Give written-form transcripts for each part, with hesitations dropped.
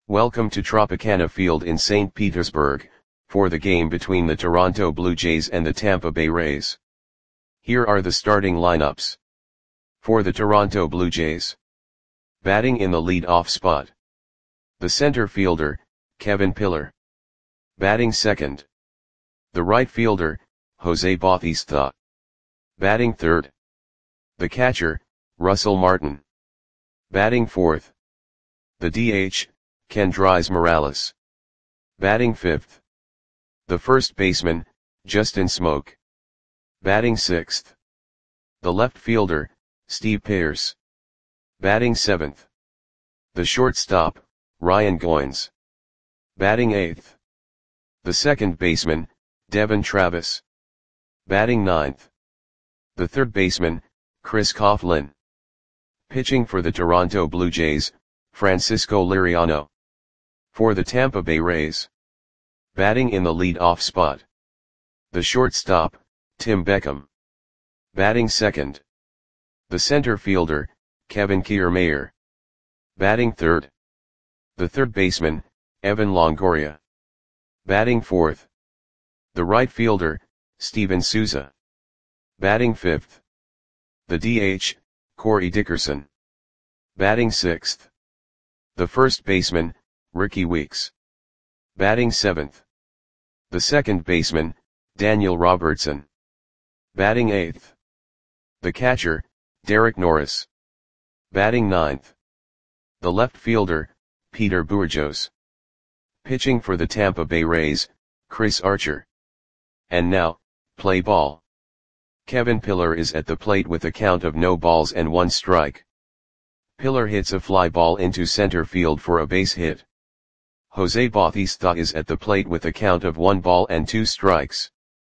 Welcome to Tropicana Field in St. Petersburg, for the game between the Toronto Blue Jays and the Tampa Bay Rays. Here are the starting lineups. For the Toronto Blue Jays. Batting in the lead-off spot. The center fielder, Kevin Pillar. Batting second. The right fielder, Jose Bautista. Batting third. The catcher, Russell Martin. Batting fourth. The DH, Kendrys Morales. Batting fifth. The first baseman, Justin Smoak. Batting sixth. The left fielder, Steve Pearce. Batting seventh. The shortstop, Ryan Goins. Batting eighth. The second baseman, Devon Travis. Batting ninth. The third baseman, Chris Coughlin. Pitching for the Toronto Blue Jays, Francisco Liriano. For the Tampa Bay Rays. Batting in the lead-off spot. The shortstop, Tim Beckham. Batting second. The center fielder, Kevin Kiermaier. Batting third. The third baseman, Evan Longoria. Batting fourth. The right fielder, Steven Souza. Batting fifth. The DH, Corey Dickerson. Batting sixth. The first baseman, Rickie Weeks. Batting seventh. The second baseman, Daniel Robertson. Batting eighth. The catcher, Derek Norris. Batting ninth. The left fielder, Peter Bourjos. Pitching for the Tampa Bay Rays, Chris Archer. And now, play ball. Kevin Pillar is at the plate with a count of no balls and 1 strike. Pillar hits a fly ball into center field for a base hit. Jose Bautista is at the plate with a count of 1 ball and 2 strikes.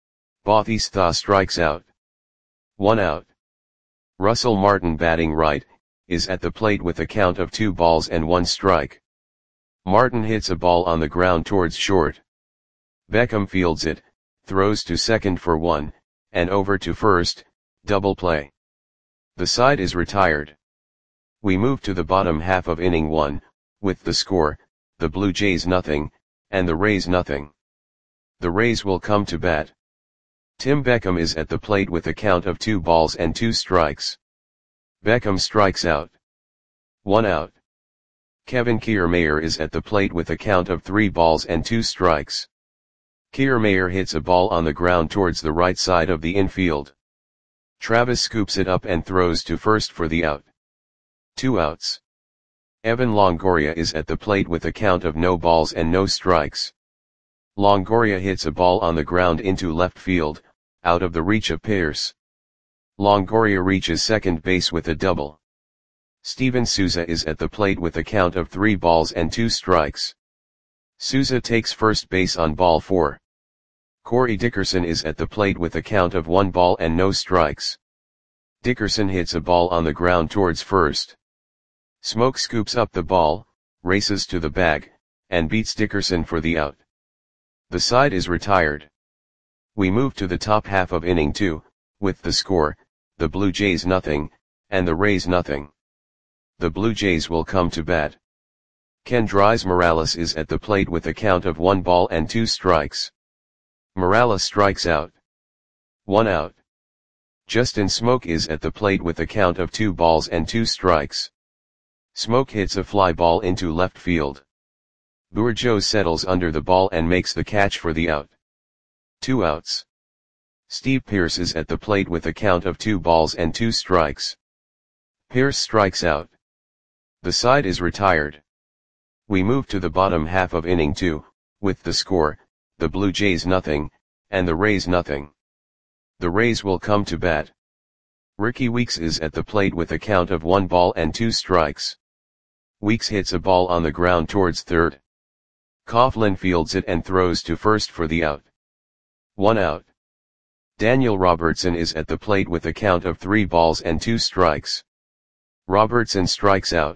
Bautista strikes out. 1 out. Russell Martin, batting right, is at the plate with a count of 2 balls and 1 strike. Martin hits a ball on the ground towards short. Beckham fields it, throws to second for 1, and over to first, double play. The side is retired. We move to the bottom half of inning 1, with the score, the Blue Jays nothing, and the Rays nothing. The Rays will come to bat. Tim Beckham is at the plate with a count of 2 balls and 2 strikes. Beckham strikes out. 1 out. Kevin Kiermaier is at the plate with a count of 3 balls and 2 strikes. Kiermaier hits a ball on the ground towards the right side of the infield. Travis scoops it up and throws to first for the out. 2 outs. Evan Longoria is at the plate with a count of no balls and no strikes. Longoria hits a ball on the ground into left field, out of the reach of Pearce. Longoria reaches second base with a double. Steven Souza is at the plate with a count of 3 balls and 2 strikes. Souza takes first base on ball 4. Corey Dickerson is at the plate with a count of 1 ball and no strikes. Dickerson hits a ball on the ground towards first. Smoak scoops up the ball, races to the bag, and beats Dickerson for the out. The side is retired. We move to the top half of inning 2, with the score, the Blue Jays nothing, and the Rays nothing. The Blue Jays will come to bat. Kendrys Morales is at the plate with a count of 1 ball and 2 strikes. Morales strikes out. 1 out. Justin Smoak is at the plate with a count of 2 balls and 2 strikes. Smoak hits a fly ball into left field. Bourjos settles under the ball and makes the catch for the out. 2 outs. Steve Pearce is at the plate with a count of 2 balls and 2 strikes. Pearce strikes out. The side is retired. We move to the bottom half of inning 2, with the score, the Blue Jays nothing, and the Rays nothing. The Rays will come to bat. Rickie Weeks is at the plate with a count of 1 ball and 2 strikes. Weeks hits a ball on the ground towards third. Coughlin fields it and throws to first for the out. 1 out. Daniel Robertson is at the plate with a count of 3 balls and 2 strikes. Robertson strikes out.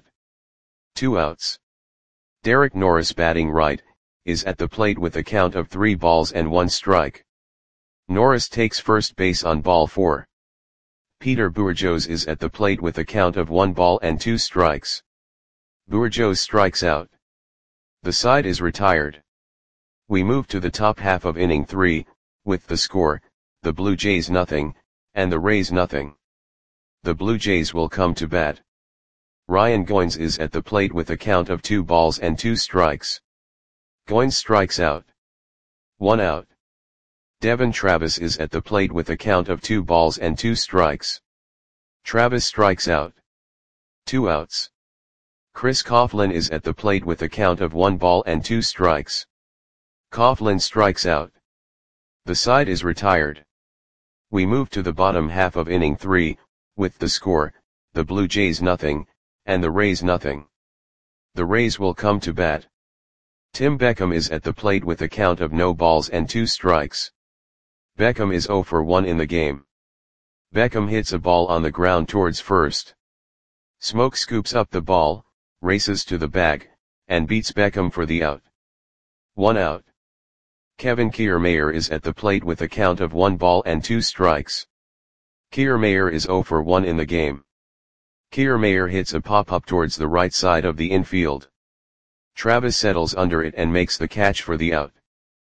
2 outs. Derek Norris, batting right, is at the plate with a count of 3 balls and 1 strike. Norris takes first base on ball 4. Peter Bourjos is at the plate with a count of 1 ball and 2 strikes. Bourjos strikes out. The side is retired. We move to the top half of inning 3, with the score, the Blue Jays nothing, and the Rays nothing. The Blue Jays will come to bat. Ryan Goins is at the plate with a count of 2 balls and 2 strikes. Goins strikes out. 1 out. Devon Travis is at the plate with a count of 2 balls and 2 strikes. Travis strikes out. 2 outs. Chris Coughlin is at the plate with a count of 1 ball and 2 strikes. Coughlin strikes out. The side is retired. We move to the bottom half of inning 3, with the score, the Blue Jays nothing, and the Rays nothing. The Rays will come to bat. Tim Beckham is at the plate with a count of no balls and 2 strikes. Beckham is 0 for 1 in the game. Beckham hits a ball on the ground towards first. Smoke scoops up the ball, races to the bag, and beats Beckham for the out. 1 out. Kevin Kiermaier is at the plate with a count of 1 ball and 2 strikes. Kiermaier is 0 for 1 in the game. Kiermaier hits a pop-up towards the right side of the infield. Travis settles under it and makes the catch for the out.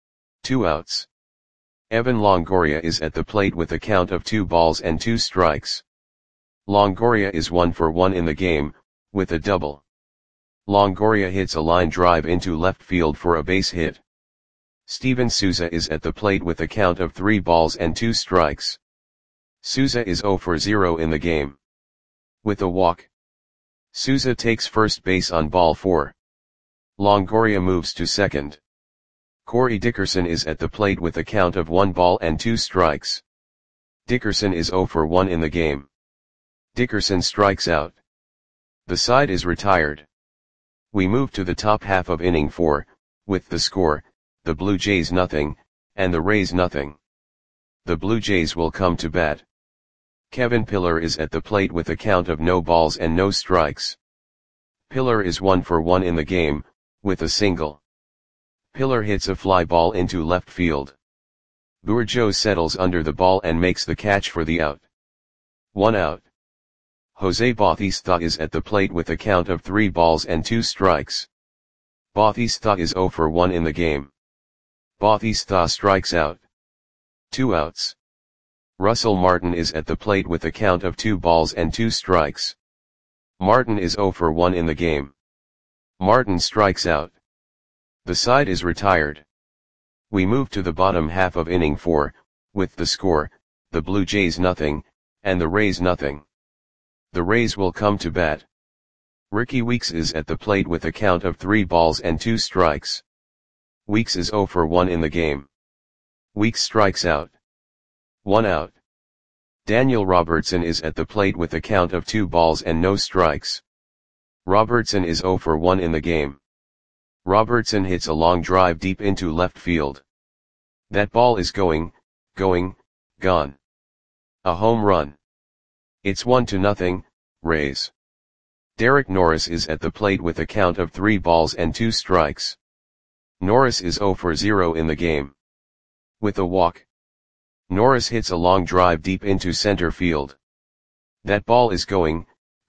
2 outs. Evan Longoria is at the plate with a count of 2 balls and 2 strikes. Longoria is 1 for 1 in the game, with a double. Longoria hits a line drive into left field for a base hit. Steven Souza is at the plate with a count of 3 balls and 2 strikes. Souza is 0 for 0 in the game. With a walk. Souza takes first base on ball 4. Longoria moves to second. Corey Dickerson is at the plate with a count of 1 ball and 2 strikes. Dickerson is 0 for 1 in the game. Dickerson strikes out. The side is retired. We move to the top half of inning 4, with the score, the Blue Jays nothing, and the Rays nothing. The Blue Jays will come to bat. Kevin Pillar is at the plate with a count of no balls and no strikes. Pillar is 1 for 1 in the game, with a single. Pillar hits a fly ball into left field. Bourgeau settles under the ball and makes the catch for the out. 1 out. Jose Bautista is at the plate with a count of 3 balls and 2 strikes. Bautista is 0 for 1 in the game. Bautista strikes out. 2 outs. Russell Martin is at the plate with a count of 2 balls and 2 strikes. Martin is 0 for 1 in the game. Martin strikes out. The side is retired. We move to the bottom half of inning 4, with the score, the Blue Jays nothing, and the Rays nothing. The Rays will come to bat. Ricky Weeks is at the plate with a count of 3 balls and 2 strikes. Weeks is 0 for 1 in the game. Weeks strikes out. 1 out. Daniel Robertson is at the plate with a count of 2 balls and no strikes. Robertson is 0 for 1 in the game. Robertson hits a long drive deep into left field. That ball is gone. A home run. It's 1-0, Rays. Derek Norris is at the plate with a count of 3 balls and 2 strikes. Norris is 0 for 0 in the game. With a walk. Norris hits a long drive deep into center field. That ball is gone.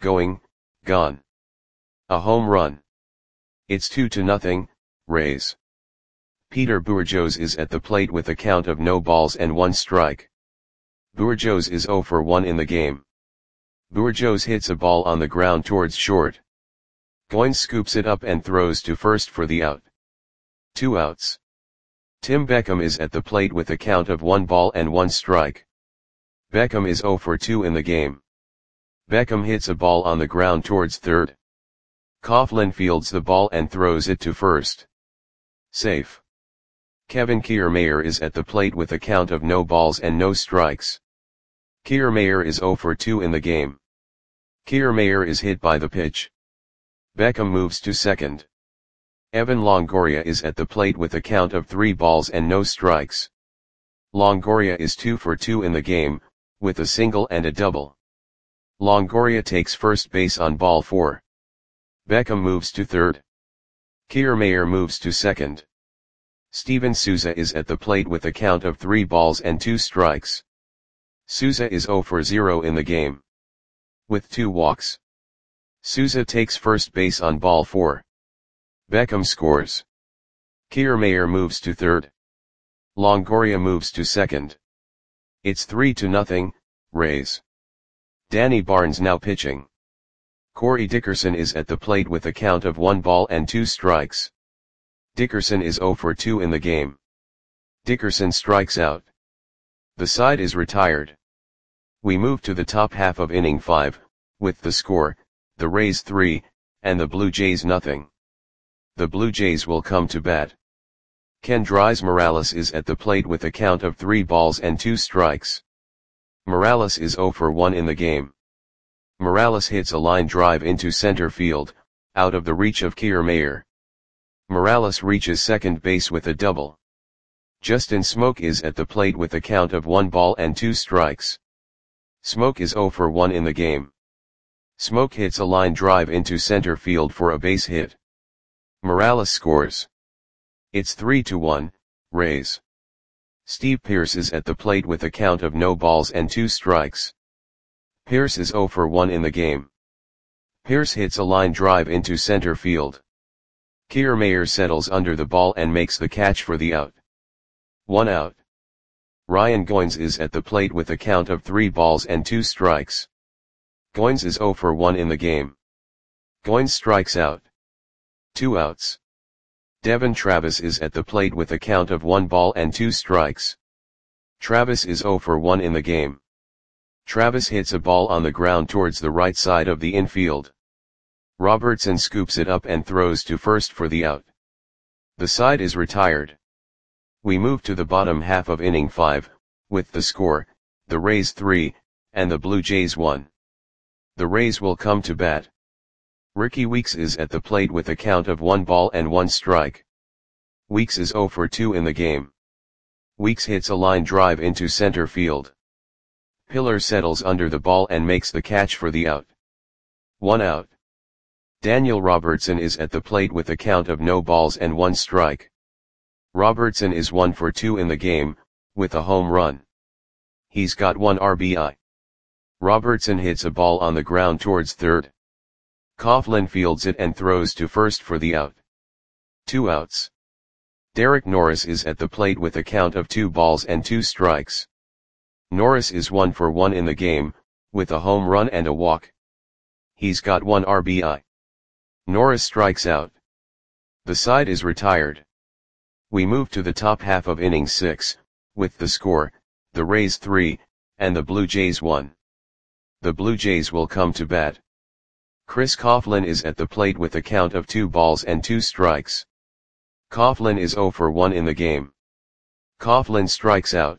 A home run. It's 2-0, Rays. Peter Bourgeau is at the plate with a count of no balls and 1 strike. Bourgeau is 0 for 1 in the game. Bourgeau hits a ball on the ground towards short. Goins scoops it up and throws to first for the out. 2 outs. Tim Beckham is at the plate with a count of 1 ball and 1 strike. Beckham is 0 for 2 in the game. Beckham hits a ball on the ground towards third. Coughlin fields the ball and throws it to first. Safe. Kevin Kiermaier is at the plate with a count of no balls and no strikes. Kiermaier is 0 for 2 in the game. Kiermaier is hit by the pitch. Beckham moves to second. Evan Longoria is at the plate with a count of 3 balls and no strikes. Longoria is 2 for 2 in the game, with a single and a double. Longoria takes first base on ball 4. Beckham moves to third. Kiermaier moves to second. Steven Souza is at the plate with a count of 3 balls and 2 strikes. Souza is 0 for 0 in the game. With 2 walks. Souza takes first base on ball 4. Beckham scores. Kiermaier moves to third. Longoria moves to second. It's 3-0, Rays. Danny Barnes now pitching. Corey Dickerson is at the plate with a count of 1 ball and 2 strikes. Dickerson is 0 for 2 in the game. Dickerson strikes out. The side is retired. We move to the top half of inning 5, with the score, the Rays 3, and the Blue Jays 0. The Blue Jays will come to bat. Kendrys Morales is at the plate with a count of 3 balls and 2 strikes. Morales is 0 for 1 in the game. Morales hits a line drive into center field, out of the reach of Kiermaier. Morales reaches second base with a double. Justin Smoke is at the plate with a count of 1 ball and 2 strikes. Smoke is 0 for 1 in the game. Smoke hits a line drive into center field for a base hit. Morales scores. It's 3-1, Rays. Steve Pearce is at the plate with a count of no balls and 2 strikes. Pearce is 0 for 1 in the game. Pearce hits a line drive into center field. Kiermaier settles under the ball and makes the catch for the out. 1 out. Ryan Goins is at the plate with a count of 3 balls and 2 strikes. Goins is 0 for 1 in the game. Goins strikes out. 2 outs. Devon Travis is at the plate with a count of 1 ball and 2 strikes. Travis is 0 for 1 in the game. Travis hits a ball on the ground towards the right side of the infield. Robertson scoops it up and throws to first for the out. The side is retired. We move to the bottom half of inning 5, with the score, the Rays 3, and the Blue Jays 1. The Rays will come to bat. Ricky Weeks is at the plate with a count of 1 ball and 1 strike. Weeks is 0 for 2 in the game. Weeks hits a line drive into center field. Pillar settles under the ball and makes the catch for the out. 1 out. Daniel Robertson is at the plate with a count of no balls and 1 strike. Robertson is 1 for 2 in the game, with a home run. He's got 1 RBI. Robertson hits a ball on the ground towards third. Coughlin fields it and throws to first for the out. 2 outs. Derek Norris is at the plate with a count of 2 balls and 2 strikes. Norris is 1 for 1 in the game, with a home run and a walk. He's got 1 RBI. Norris strikes out. The side is retired. We move to the top half of inning 6, with the score, the Rays 3, and the Blue Jays 1. The Blue Jays will come to bat. Chris Coughlin is at the plate with a count of 2 balls and 2 strikes. Coughlin is 0 for 1 in the game. Coughlin strikes out.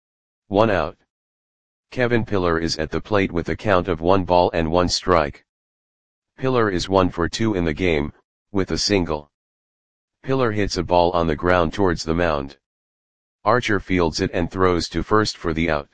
1 out. Kevin Pillar is at the plate with a count of 1 ball and 1 strike. Pillar is 1 for 2 in the game, with a single. Pillar hits a ball on the ground towards the mound. Archer fields it and throws to first for the out.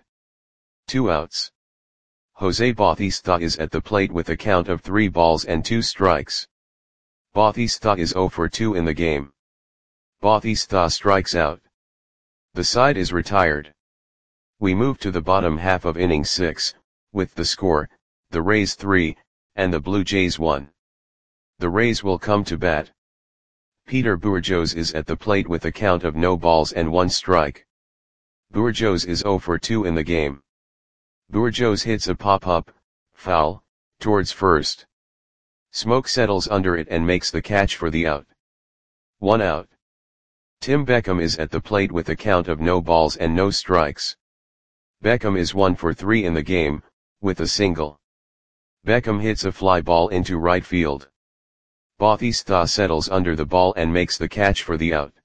2 outs. Jose Bautista is at the plate with a count of 3 balls and 2 strikes. Bautista is 0 for 2 in the game. Bautista strikes out. The side is retired. We move to the bottom half of inning 6, with the score, the Rays 3, and the Blue Jays 1. The Rays will come to bat. Peter Bourjos is at the plate with a count of no balls and 1 strike. Bourjos is 0 for 2 in the game. Bourjos hits a pop-up, foul, towards first. Smoke settles under it and makes the catch for the out. 1 out. Tim Beckham is at the plate with a count of no balls and no strikes. Beckham is 1 for 3 in the game, with a single. Beckham hits a fly ball into right field. Bautista settles under the ball and makes the catch for the out.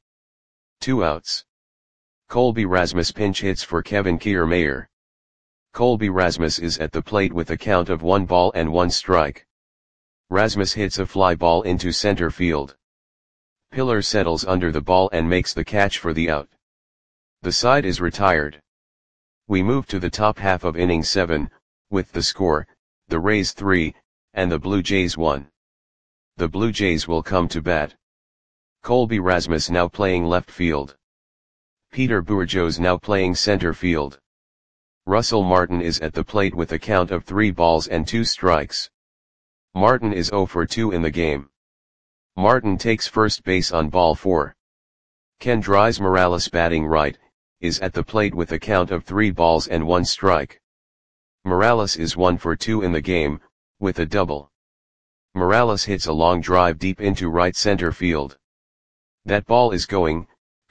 2 outs. Colby Rasmus pinch hits for Kevin Kiermaier. Colby Rasmus is at the plate with a count of 1 ball and 1 strike. Rasmus hits a fly ball into center field. Pillar settles under the ball and makes the catch for the out. The side is retired. We move to the top half of inning 7, with the score, the Rays 3, and the Blue Jays 1. The Blue Jays will come to bat. Colby Rasmus now playing left field. Peter Bourjos now playing center field. Russell Martin is at the plate with a count of 3 balls and 2 strikes. Martin is 0 for 2 in the game. Martin takes first base on ball 4. Ken Dries Morales batting right, is at the plate with a count of 3 balls and 1 strike. Morales is 1 for 2 in the game, with a double. Morales hits a long drive deep into right center field. That ball is gone.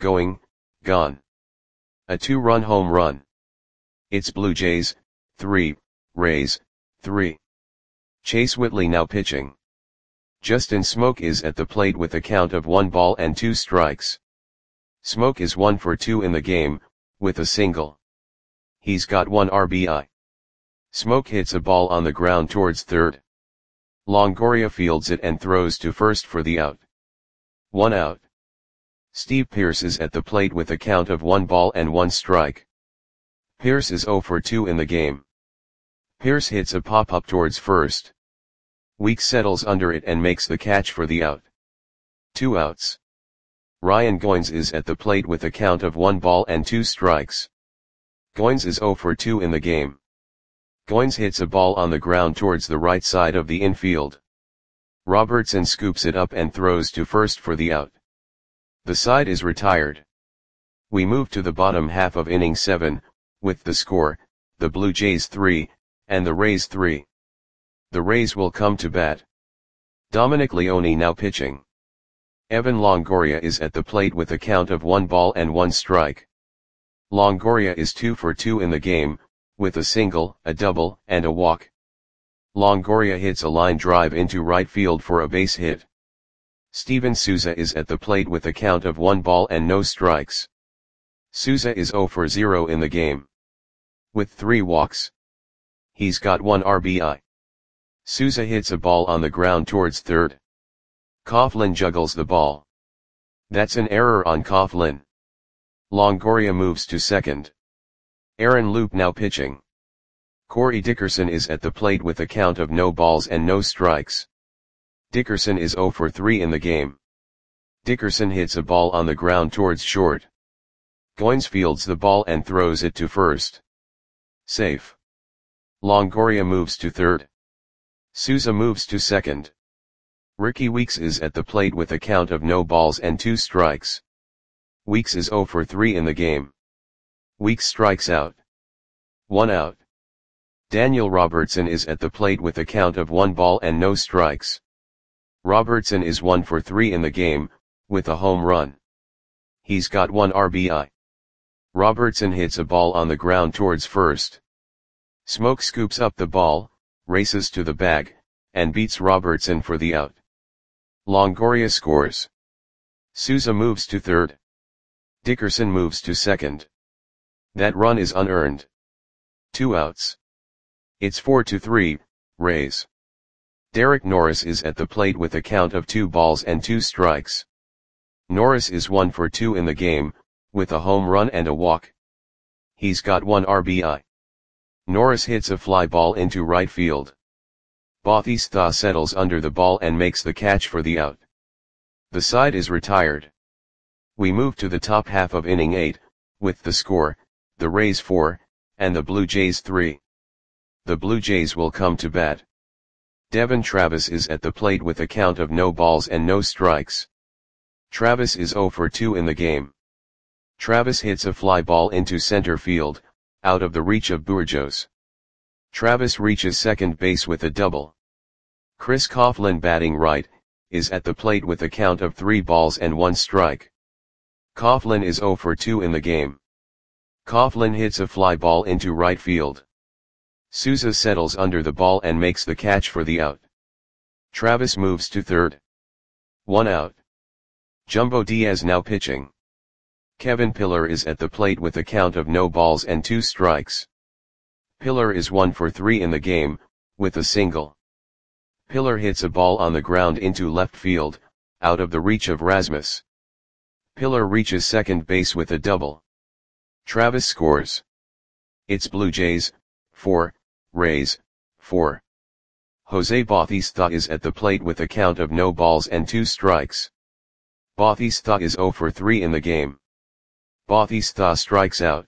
A 2-run home run. It's Blue Jays, 3, Rays, 3. Chase Whitley now pitching. Justin Smoke is at the plate with a count of 1 ball and 2 strikes. Smoke is 1 for 2 in the game, with a single. He's got 1 RBI. Smoke hits a ball on the ground towards third. Longoria fields it and throws to first for the out. 1 out. Steve Pearce is at the plate with a count of 1 ball and 1 strike. Pearce is 0 for 2 in the game. Pearce hits a pop-up towards first. Weeks settles under it and makes the catch for the out. 2 outs. Ryan Goins is at the plate with a count of 1 ball and 2 strikes. Goins is 0 for 2 in the game. Goins hits a ball on the ground towards the right side of the infield. Robertson scoops it up and throws to first for the out. The side is retired. We move to the bottom half of inning 7, with the score, the Blue Jays 3, and the Rays 3. The Rays will come to bat. Dominic Leone now pitching. Evan Longoria is at the plate with a count of 1 ball and 1 strike. Longoria is 2 for 2 in the game, with a single, a double, and a walk. Longoria hits a line drive into right field for a base hit. Steven Souza is at the plate with a count of 1 ball and no strikes. Souza is 0 for 0 in the game. With 3 walks. He's got 1 RBI. Souza hits a ball on the ground towards third. Coughlin juggles the ball. That's an error on Coughlin. Longoria moves to second. Aaron Loup now pitching. Corey Dickerson is at the plate with a count of no balls and no strikes. Dickerson is 0 for 3 in the game. Dickerson hits a ball on the ground towards short. Goins fields the ball and throws it to first. Safe. Longoria moves to third. Souza moves to second. Ricky Weeks is at the plate with a count of no balls and 2 strikes. Weeks is 0 for 3 in the game. Weeks strikes out. 1 out. Daniel Robertson is at the plate with a count of 1 ball and no strikes. Robertson is 1 for 3 in the game, with a home run. He's got 1 RBI. Robertson hits a ball on the ground towards first. Smoke scoops up the ball, races to the bag, and beats Robertson for the out. Longoria scores. Souza moves to third. Dickerson moves to second. That run is unearned. 2 outs. It's 4-3, Rays. Derek Norris is at the plate with a count of 2 balls and 2 strikes. Norris is 1 for 2 in the game, with a home run and a walk. He's got 1 RBI. Norris hits a fly ball into right field. Bautista settles under the ball and makes the catch for the out. The side is retired. We move to the top half of inning 8, with the score, the Rays 4, and the Blue Jays 3. The Blue Jays will come to bat. Devon Travis is at the plate with a count of no balls and no strikes. Travis is 0 for 2 in the game. Travis hits a fly ball into center field, out of the reach of Burgos. Travis reaches second base with a double. Chris Coughlin batting right, is at the plate with a count of 3 balls and 1 strike. Coughlin is 0 for 2 in the game. Coughlin hits a fly ball into right field. Souza settles under the ball and makes the catch for the out. Travis moves to third. 1 out. Jumbo Diaz now pitching. Kevin Pillar is at the plate with a count of no balls and 2 strikes. Pillar is 1 for 3 in the game, with a single. Pillar hits a ball on the ground into left field, out of the reach of Rasmus. Pillar reaches second base with a double. Travis scores. It's Blue Jays, 4, Rays, 4. Jose Bautista is at the plate with a count of no balls and 2 strikes. Bautista is 0 for 3 in the game. Bautista strikes out.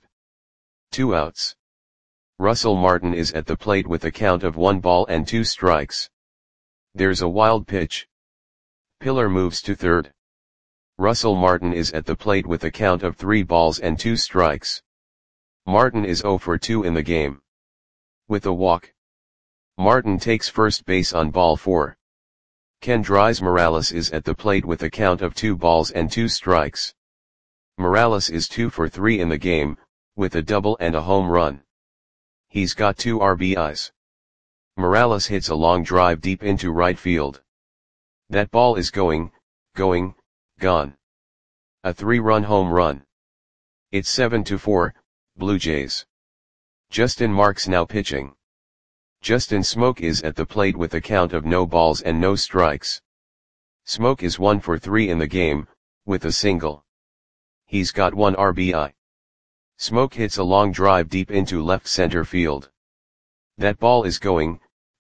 2 outs. Russell Martin is at the plate with a count of 1 ball and 2 strikes. There's a wild pitch. Pillar moves to third. Russell Martin is at the plate with a count of 3 balls and 2 strikes. Martin is 0 for 2 in the game. With a walk, Martin takes first base on ball 4. Kendrys Morales is at the plate with a count of 2 balls and 2 strikes. Morales is 2 for 3 in the game, with a double and a home run. He's got 2 RBIs. Morales hits a long drive deep into right field. That ball is going, gone. A 3-run home run. It's 7-4, Blue Jays. Justin Marks now pitching. Justin Smoke is at the plate with a count of no balls and no strikes. Smoke is 1 for 3 in the game, with a single. He's got 1 RBI. Smoke hits a long drive deep into left center field. That ball is going,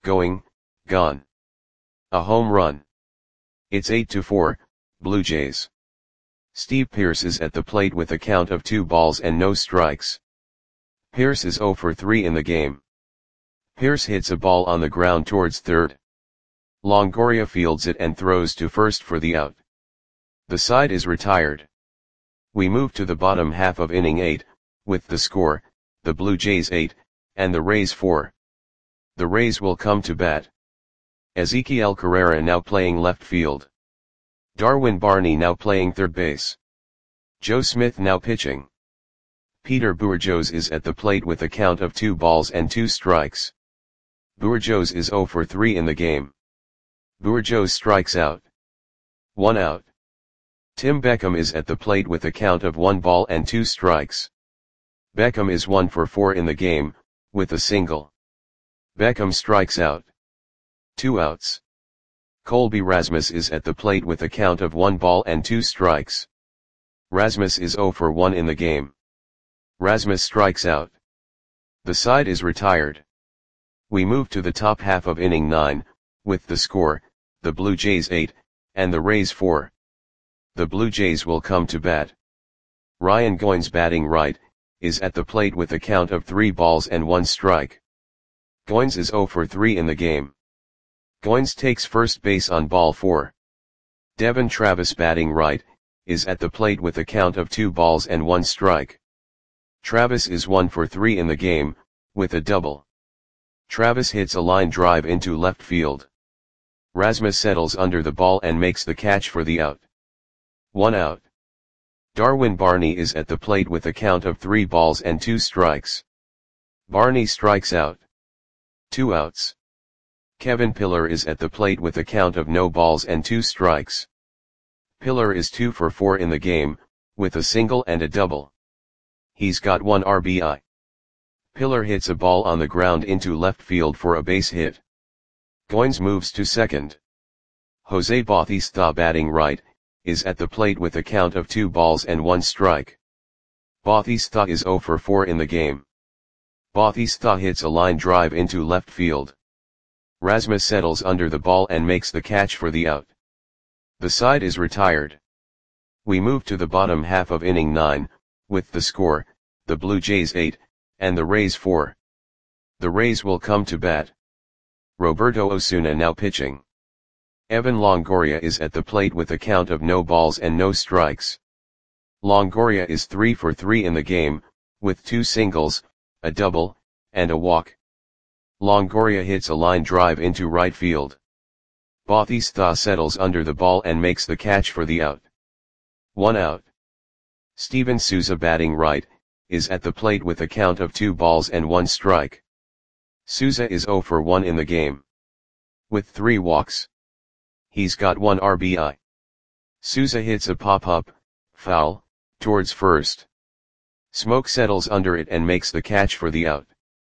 gone. A home run. It's 8-4, Blue Jays. Steve Pearce is at the plate with a count of 2 balls and no strikes. Pearce is 0 for 3 in the game. Pearce hits a ball on the ground towards third. Longoria fields it and throws to first for the out. The side is retired. We move to the bottom half of inning 8, with the score, the Blue Jays 8, and the Rays 4. The Rays will come to bat. Ezequiel Carrera now playing left field. Darwin Barney now playing third base. Joe Smith now pitching. Peter Bourjos is at the plate with a count of 2 balls and 2 strikes. Bourjos is 0 for 3 in the game. Bourjos strikes out. 1 out. Tim Beckham is at the plate with a count of 1 ball and 2 strikes. Beckham is 1 for 4 in the game, with a single. Beckham strikes out. 2 outs. Colby Rasmus is at the plate with a count of 1 ball and 2 strikes. Rasmus is 0 for 1 in the game. Rasmus strikes out. The side is retired. We move to the top half of inning 9, with the score, the Blue Jays 8, and the Rays 4. The Blue Jays will come to bat. Ryan Goins batting right, is at the plate with a count of 3 balls and 1 strike. Goins is 0 for 3 in the game. Goins takes first base on ball 4. Devon Travis batting right, is at the plate with a count of 2 balls and 1 strike. Travis is 1 for 3 in the game, with a double. Travis hits a line drive into left field. Rasmus settles under the ball and makes the catch for the out. 1 out. Darwin Barney is at the plate with a count of 3 balls and 2 strikes. Barney strikes out. 2 outs. Kevin Pillar is at the plate with a count of no balls and 2 strikes. Pillar is 2 for 4 in the game, with a single and a double. He's got 1 RBI. Pillar hits a ball on the ground into left field for a base hit. Goins moves to second. Jose Bautista batting right, is at the plate with a count of 2 balls and 1 strike. Bautista is 0 for 4 in the game. Bautista hits a line drive into left field. Rasmus settles under the ball and makes the catch for the out. The side is retired. We move to the bottom half of inning 9, with the score, the Blue Jays 8, and the Rays 4. The Rays will come to bat. Roberto Osuna now pitching. Evan Longoria is at the plate with a count of no balls and no strikes. Longoria is 3 for 3 in the game, with 2 singles, a double, and a walk. Longoria hits a line drive into right field. Bautista settles under the ball and makes the catch for the out. 1 out. Steven Souza batting right, is at the plate with a count of 2 balls and 1 strike. Souza is 0 for 1 in the game. With 3 walks. He's got 1 RBI. Souza hits a pop-up, foul, towards first. Smoke settles under it and makes the catch for the out.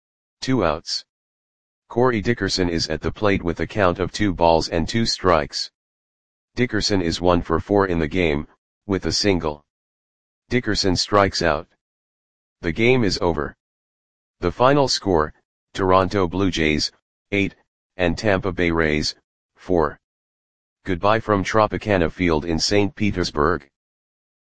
2 outs. Corey Dickerson is at the plate with a count of 2 balls and 2 strikes. Dickerson is 1 for 4 in the game, with a single. Dickerson strikes out. The game is over. The final score, Toronto Blue Jays, 8, and Tampa Bay Rays, 4. Goodbye from Tropicana Field in St. Petersburg.